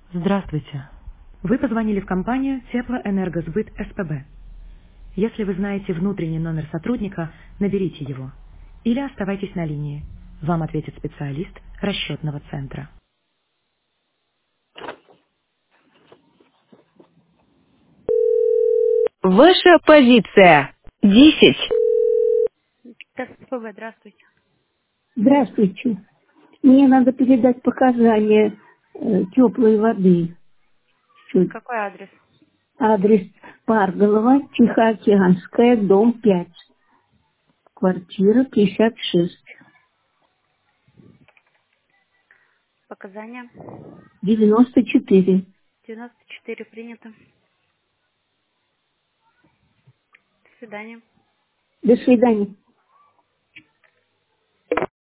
Здравствуйте. Вы позвонили в компанию Теплоэнергосбыт СПБ. Если вы знаете внутренний номер сотрудника, наберите его. Или оставайтесь на линии. Вам ответит специалист расчетного центра. Ваша позиция. 10. ТСПБ, здравствуйте. Здравствуйте. Мне надо передать показания теплой воды. Чуть. Какой адрес? Адрес Парголова, Тихоокеанская, дом 5, квартира 56, Показания? 94. 94 принято. До свидания. До свидания.